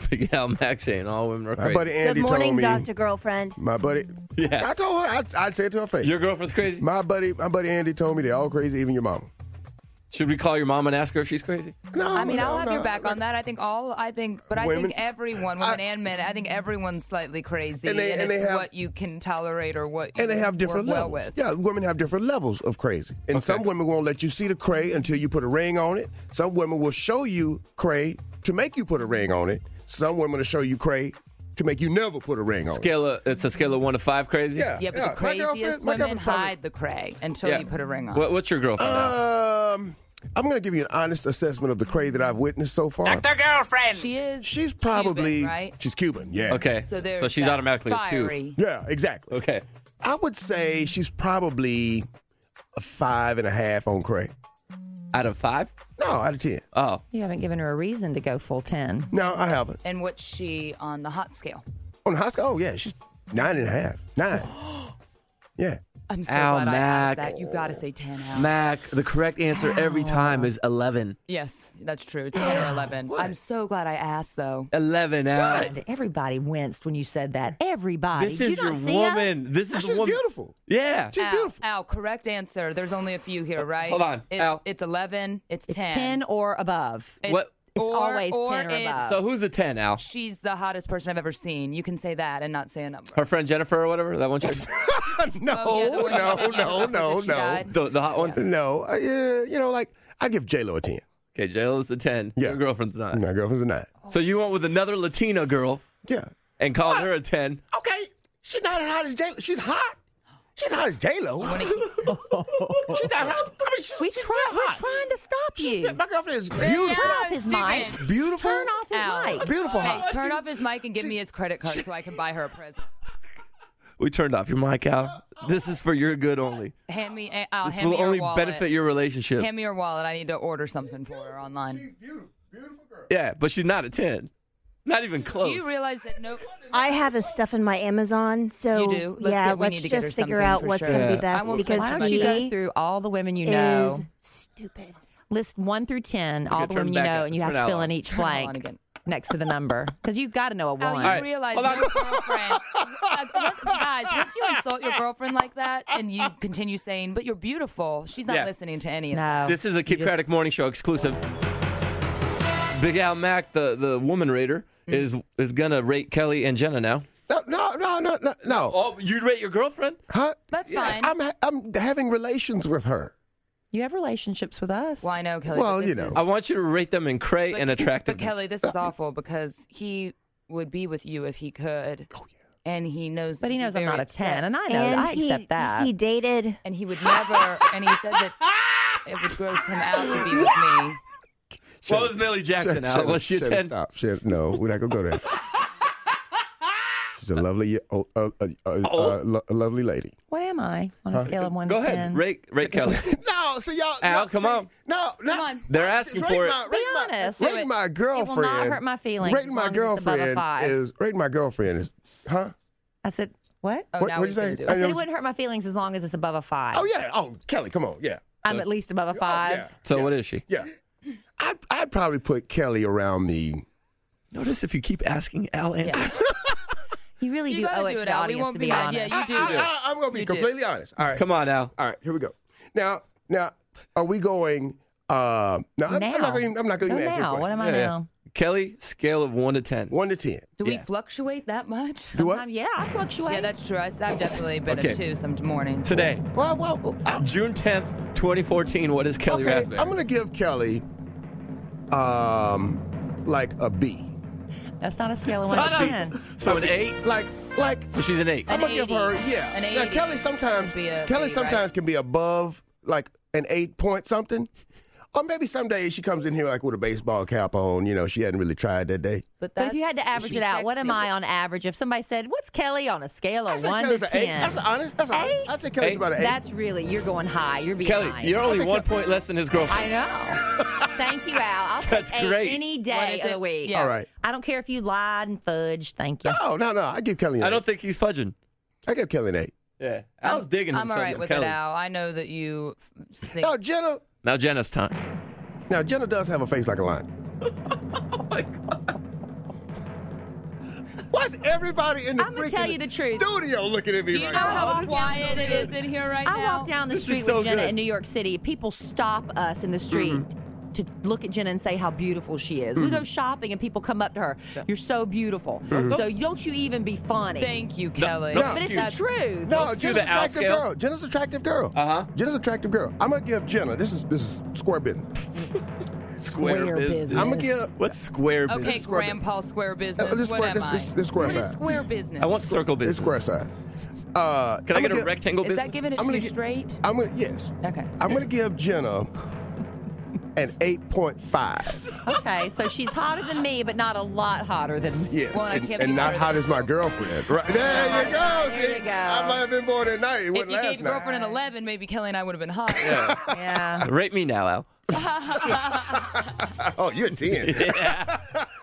Big Al Max saying all women are My crazy. buddy Andy Good morning, told me. Dr. Girlfriend. My buddy. Yeah. I told her. I'd say it to her face. Your girlfriend's crazy? My buddy Andy told me they're all crazy, even your mama. Should we call your mom and ask her if she's crazy? No, I mean, I'll have no. your back on that. I think everyone, women and men, I think everyone's slightly crazy, And they have- what you can tolerate or what you And they have different work levels. well with. Yeah, women have different levels of crazy. And some women won't let you see the cray until you put a ring on it. Some women will show you cray to make you put a ring on it. Some women will show you cray to make you never put a ring on it. It's a scale of 1 to 5 crazy? Yeah. Yeah, but the My craziest girlfriend- my women girlfriend probably- hide the cray until you put a ring on. What's your girlfriend now? I'm going to give you an honest assessment of the cray that I've witnessed so far. Dr. Girlfriend. She's probably Cuban, right? She's Cuban, yeah. Okay. So she's that automatically fiery. a 2. Yeah, exactly. Okay. I would say she's probably a 5.5 on cray. Out of 5? No, out of 10. Oh. You haven't given her a reason to go full 10. No, I haven't. And what's she on the hot scale? On the high school? Oh, yeah, she's 9.5. 9. Yeah. I'm so Al glad I Mac. asked that. You got to say 10, Al. Mac, the correct answer every time is 11. Yes, that's true. It's 10 or 11. I'm so glad I asked, though. 11, Al. And everybody winced when you said that. Everybody. This Did is you your not see us? woman. This is She's the woman. beautiful. Yeah. She's Al, beautiful. Al, correct answer. There's only a few here, right? Hold on, Al. It's 11. It's 10. It's 10 or above. What? It's always 10 or it's- above. So who's the 10, Al? She's the hottest person I've ever seen. You can say that and not say a number. Her friend Jennifer or whatever? That one chick? No, Oh, yeah, the one you said you no, looked no, that she no. died. The hot one? No. You know, like, I'd give J-Lo a 10. Okay, J-Lo's the 10. Yeah. Your girlfriend's not. My girlfriend's a 9. So you went with another Latina girl Yeah. and called her a 10. Okay, she's not as hot as J-Lo. She's hot. She's not as J-Lo. She's not hot. I mean, she's We're hot. trying to stop you. My girlfriend is Turn beautiful. off his mic. Beautiful. Turn off his Al. mic. Beautiful Hey, hot. turn off his mic and give me his credit card so I can buy her a present. We turned off your mic, Al. This is for your good only. Hand me, Al, This hand me will your only wallet. benefit your relationship. Hand me your wallet. I need to order something for her online. Beautiful girl. Yeah, but she's not a 10. Not even close. Do you realize that I have his stuff in my Amazon, so You do? Let's yeah, we let's need to get her just figure something out for what's sure. going to Yeah. be best I won't because spend Why don't you go he through all the women you know? is stupid. List 1 through 10, all the turn women you back know, up. and you Turn have to it fill out. in each Turn it on blank again. next to the number. Because you've got to know a 1. Al, you right, realize hold on. your girlfriend. Guys, once you insult your girlfriend like that and you continue saying, but you're beautiful, she's not Yeah. listening to any of that. No. This is a Kid Craddock Morning Show exclusive. Big Al Mac, the woman rater, is going to rate Kelly and Jenna now. No. Oh, you'd rate your girlfriend? Huh? That's Yes, fine. I'm having relations with her. You have relationships with us. Well, I know, Kelly. Well, but this you know. is- I want you to rate them in cray and attractiveness. But Kelly, this is awful because he would be with you if he could. Oh, yeah. And he knows. But he knows I'm very not a upset. 10, and I know And I accept that. He dated. And he would never. And he said that it would gross him out to be with me. What was Millie Jackson, Al? Was she a 10? Stop. No, we're not going to go there. She's a lovely, lovely lady. What am I on a scale of 1 Go to 10? ahead. Rate Kelly. No, see y'all. Al, no, come see, on. No, Come on. They're asking for it. Be honest. Rating my girlfriend. It will not hurt my feelings Rating as my long as it's above a girlfriend 5. is rating my girlfriend is, huh? I said, what? Oh, What- now what'd he's you gonna say? do I it. said it wouldn't hurt my feelings as long as it's above a 5. Oh yeah. Oh, Kelly, come on. Yeah. I'm at least above a 5. yeah. So what is she? Yeah. I'd probably put Kelly around the. Notice if you keep asking Al answers. You really You do gotta owe it do to it, the Al. We audience won't to be be mad. honest. Yeah, you do. I'm going to be You do. completely honest. All right. Come on, Al. All right. Here we go. Now, are we going? No, I'm not going. I'm not going Go to ask you a now. What question. am I now? Kelly, scale of 1 to 10. 1 to 10. Do we Yeah. fluctuate that much? Do what? Yeah, I fluctuate. Yeah, that's true. I've definitely been Okay. a 2 some mornings. Today, Well, June 10th, 2014, what is Kelly okay. Raspberry? I'm going to give Kelly, like a B. That's not a scale of 1 to 10. So an 8? Like. So she's an 8. I'm gonna give 80. her, An Now, 80 Kelly sometimes, would be a Kelly B, sometimes right? can be above like an 8 point something, or maybe some days she comes in here like with a baseball cap on. You know, she hadn't really tried that day. But But if you had to average it out, what am I on average? If somebody said, what's Kelly on a scale I of said 1 to Kelly's an 8. 10? That's honest. That's honest. Eight? I said Kelly's Eight? about an 8. That's really, you're going high. You're being Kelly, nice. you're only think 1 point less than his girlfriend. I know. Thank you, Al. I'll That's take 8 great. any What day is of the it? week. Yeah. All right. I don't care if you lied and fudged. Thank you. No. I give Kelly an 8. I don't think he's fudging. I give Kelly an 8. Yeah. Al's digging I'm himself all right some with Kelly. it, Al. I know that you think. No, Jenna. Now Jenna's time. Now Jenna does have a face like a lion. Oh my God. Why is everybody in the I'm gonna tell you the truth. studio looking at me Do you right know now? how quiet it is in here right I now? walk down the This is street so with Jenna good. in New York City. People stop us in the street to look at Jenna and say how beautiful she is. We go shopping and people come up to her. You're so beautiful. So don't you even be funny. Thank you, Kelly. no, But it's That's- the truth. No, Let's do Jenna's the an attractive Al scale. girl. Jenna's an attractive girl. Uh-huh. Jenna's an attractive girl. I'm gonna give Jenna. This is square business. Square business. I'm gonna give. What's square business? Okay, Grandpa Square Business. This what square. am I? This square What is size. square business? I want circle It's business. square size. Can I get a get rectangle Is business? that giving it I'm to gonna you get- straight? I'm gonna yes. Okay. I'm gonna give Jenna an 8.5. Okay, so she's hotter than me, but not a lot hotter than Yes, Well, I and, can't and be not hotter hot than as my girlfriend. Right there you go. There See, you go. I might have been born that night. It If wasn't you last gave your night. girlfriend an 11, maybe Kelly and I would have been hot. Yeah. Rate me now, Al. Oh, you're a 10.